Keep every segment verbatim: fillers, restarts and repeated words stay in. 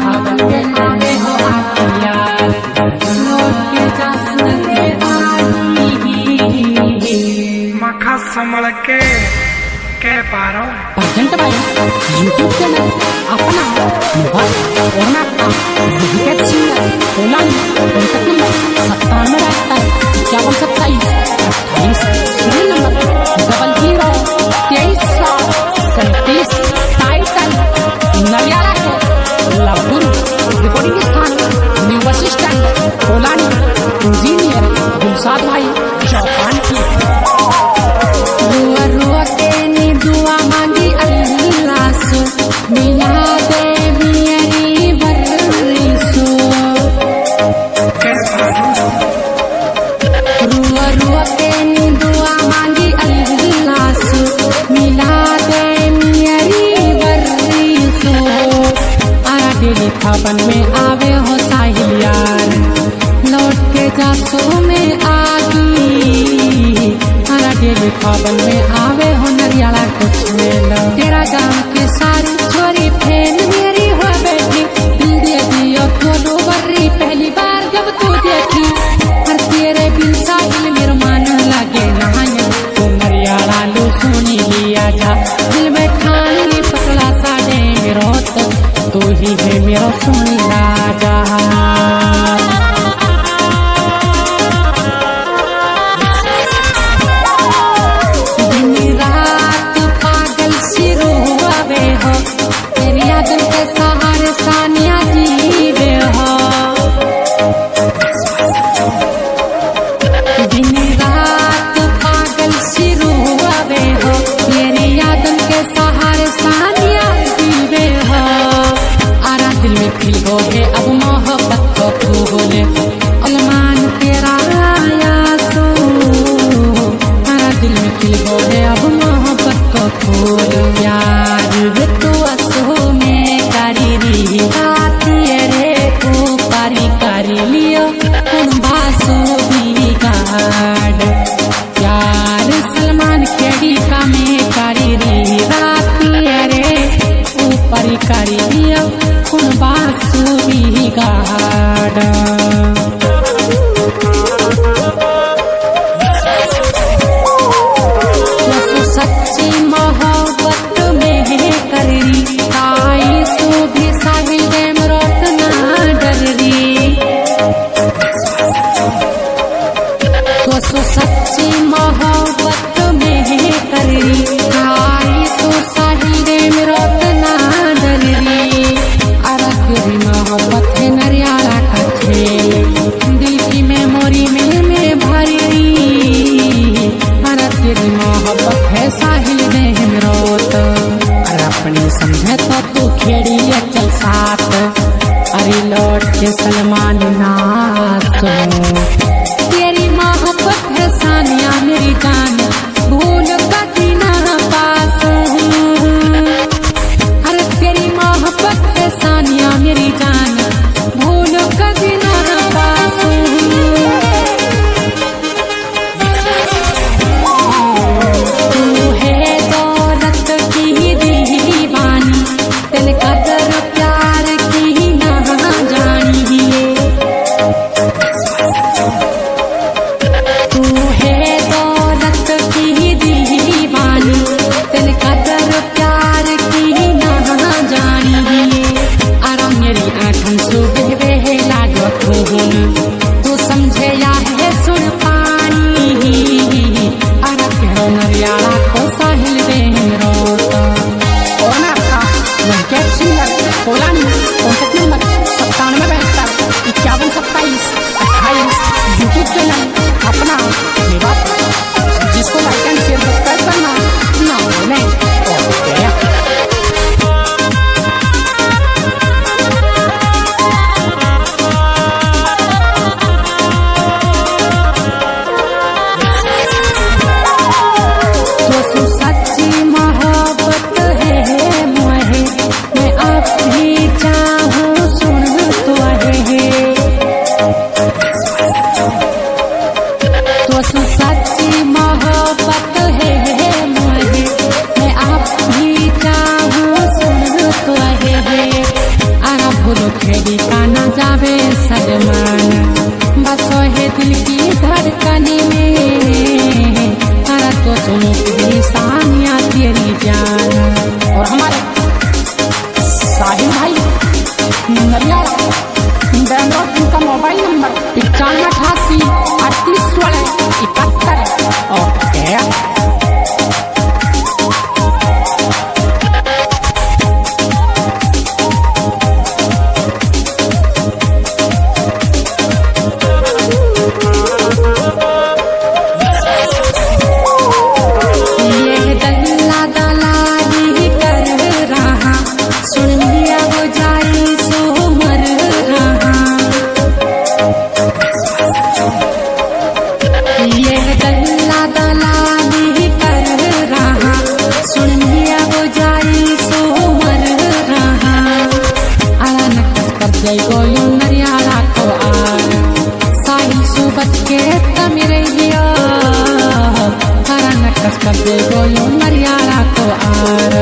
भागल के आवे हो यार लौट के जा सुन के आनी मखा संभल के कह पा रहा हूँ परसेंट भाई यूट्यूब चैनल अपना मोबाइल और ना विकेट सिंगर कोलानी कॉन्टैक्ट नंबर सत्तानवे रहता है इक्यावन सत्ताईस अट्ठाईस सीरियल नंबर डबल जीरो तेईस सात सैंतीस टाइटल नरियाला के लवगुरु रिकॉर्डिंग स्थान new bus stand colony engineer गुलसाद भाई चौपान की रुआ रुआ के नी दुआ मांगी अल्लाह से मिला दे मेरी बरसो रुआ रुआ के नी दुआ मांगी अल्लाह से मिला दे मेरी बरसो आरा दिली खाबन में आवे हो साहिल यार लौट के जा सो में आगी तेरे खाबन में आवे हो नरियाला कुछ मेला तेरा गांव के सारी छोरी फैन मेरी हो बैठी दिल दे दियो तो वर्री पहली बार जब तू देखी हर तेरे बिन साहिल मेरा मन लगे नहाने तो नरियाला लो सुनी लिया जा दिल में ठानी पतला सा दे मेरो तो ही है मेरा सुनी राजा सानिया जीवे हो दिन रात पागल सिरू आवे हो मेरी यादन के सहारे सानिया जीवे हो आरा दिल में खिल गो है अब मोहब्बत को फूले अलमान तेरा आया सो आरा दिल में खिल गो है अब मोहब्बत को फूल यार तू असो में पारी कारी लियो उन बासो भी गाड़ यार सलमान खेड़ी का में कारी री राती रे ऊपर कारी लियो उन बासो भी गाड़ सच्ची मोहब्बत में करी आई सो भी साहिल देम रोतना डरी तो सो सच्ची मोहब्बत में करी आई सो साहिल देम रोतना डरी अरगरी मोहब्बत है नरियाला का खेल दिल की मेमोरी में मैं भरी अरगरी मोहब्बत है साहिल देम रोत अरे अपनी समझे तो तू खेड़ी चल साथ अरे लौट के सलमान नाथ तेरी मोहब्बत है सानिया मेरी जान भूल कभी ना पास अरे तेरी मोहब्बत है सानिया मेरी जान भूल कभी ना पास तू है दौलत की दीवानी तेरे कदर प्यार की ना जानी तू है दौलत की दीवानी तेरे कदर प्यार की ना जानी आराम मेरी आँखन सुबह बेहला जो खून तू समझे या है सुन पानी अरे कहो नरियाला को साहिल देम रोता विकेट सिंगर कोलानी कॉन्टैक्ट नंबर सत्तानवे बहत्तर इक्यावन सत्ताईस अट्ठाईस यूट्यूब चैनल अपना मेवा जिसको लाइक एंड शेयर सब्सक्राइब करना ना भूलें और गया तो सच्ची मोहब्बत है मोहे मैं आप भी चाहूँ सुन तो है तो सच्ची मोहब्बत है मोहे मैं आप भी चाहूँ सुन तो है आरा भूलो आवे सलमान बसो है दिल की धड़कनी में तारा तो सुनो तेरी सानिया तेरी जान। और हमारे साहिल भाई नरियाला बैंगलोर, उनका मोबाइल नंबर इक्यानवे अठासी अड़तीस सोलह इकहत्तर। ओके नरियाला को आर साहिल सुबत के तमिरे लिया तारा नकस कर दे गोयो नरियाला को आर।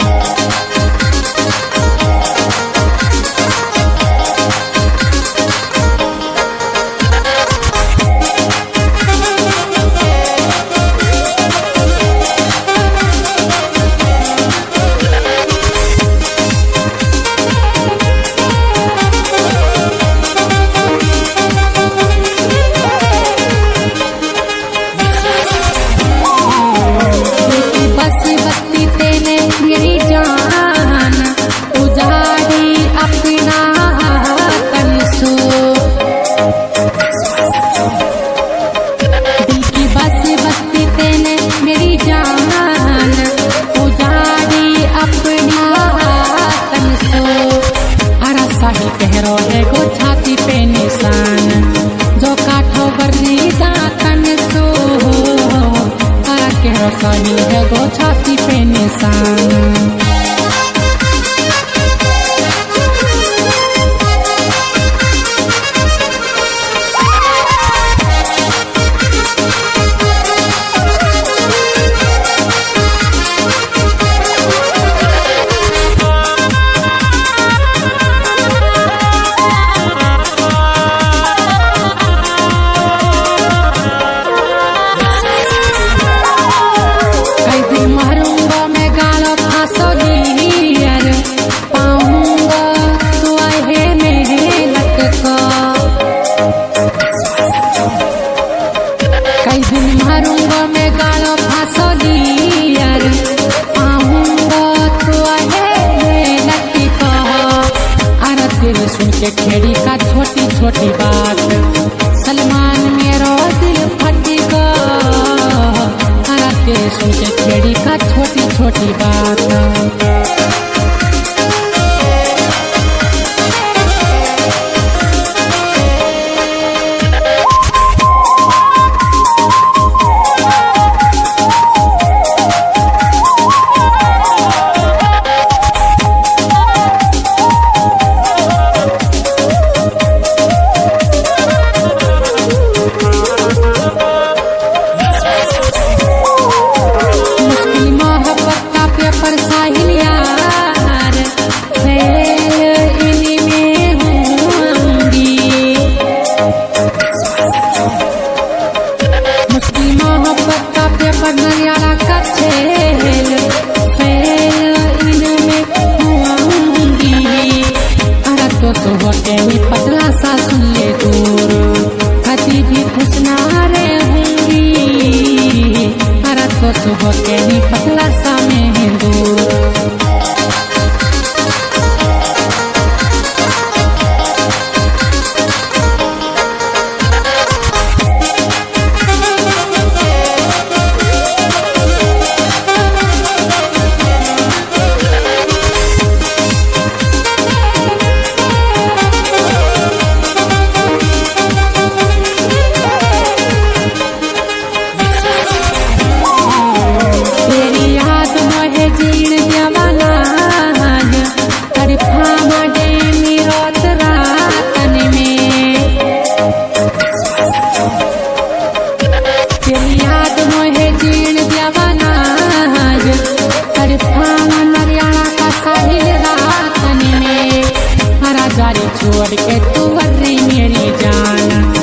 छाती पे निशान जो काठो बर्री दातन सो तारा केहरो साहिल है गो छाती पे निशान। कई दिन मारूंगा मैं गालो फांसो दियर आऊंगा तो है लकी को अरे दिल सुन के खेड़ी का छोटी छोटी बात सलमान मेरो दिल फटी को अरे दिल सुन के खेड़ी का छोटी छोटी बात। नरियाला का खेल फेल इनमें हुआंगी अरे तो सुबह के भी पतला सा सुन ले दूर कभी भी खुश ना रहूंगी अरे तो सुबह के भी पतला सा में दूर। छोड़ के तू